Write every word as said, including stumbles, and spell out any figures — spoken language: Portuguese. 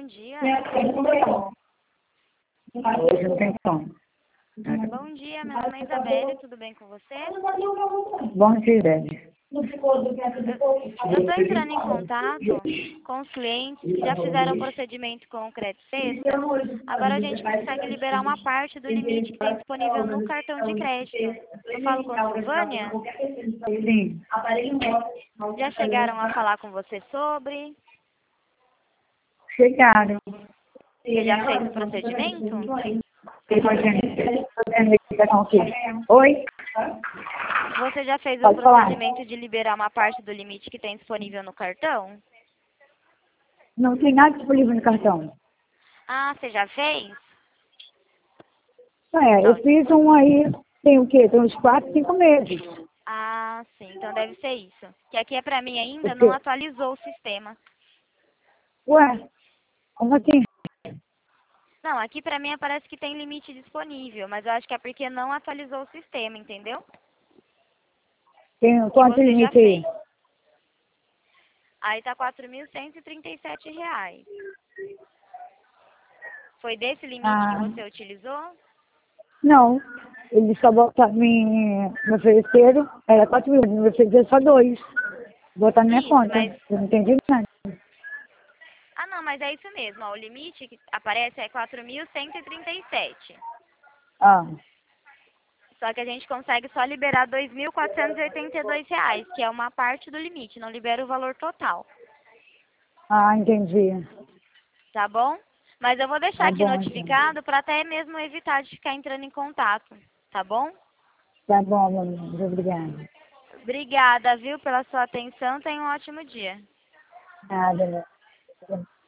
bom dia. Hoje não tem som. Bom dia, meu nome é Isabelle, tudo bem com você? Bom dia, Isabelle. Eu estou entrando em contato com os clientes que já fizeram o procedimento com o Crédito Sexta. Agora a gente consegue liberar uma parte do limite que tem disponível no cartão de crédito. Eu falo com a Silvânia? Sim. Já chegaram a falar com você sobre? Chegaram. Você já fez o procedimento? Oi? Você já fez o Pode falar. procedimento de liberar uma parte do limite que tem disponível no cartão? Não tem nada disponível no cartão. Ah, você já fez? É, eu fiz um aí, tem o quê? Tem uns quatro, cinco meses. Ah, sim, então deve ser isso. Que aqui é pra mim ainda Por quê? não atualizou o sistema. Ué, como assim? Não, aqui pra mim aparece que tem limite disponível, mas eu acho que é porque não atualizou o sistema, entendeu? Tem quanto você já limite aí? fez. Aí tá quatro mil cento e trinta e sete reais. Foi desse limite Ah, que você utilizou? não. Eles só botaram, me, me ofereceram, era quatro mil, me ofereceram só dois. Botar na minha Isso, conta. mas... Eu não entendi nada. Ah, não, mas é isso mesmo, ó. O limite que aparece é quatro mil cento e trinta e sete. Ah, Só que a gente consegue só liberar dois mil quatrocentos e oitenta e dois reais, que é uma parte do limite, não libera o valor total, ah, entendi. tá bom? Mas eu vou deixar Tá aqui bom, então. notificado para até mesmo evitar de ficar entrando em contato, tá bom? Tá bom, meu amor. Muito obrigada. Obrigada, viu, pela sua atenção. Tenha um ótimo dia. Nada, né?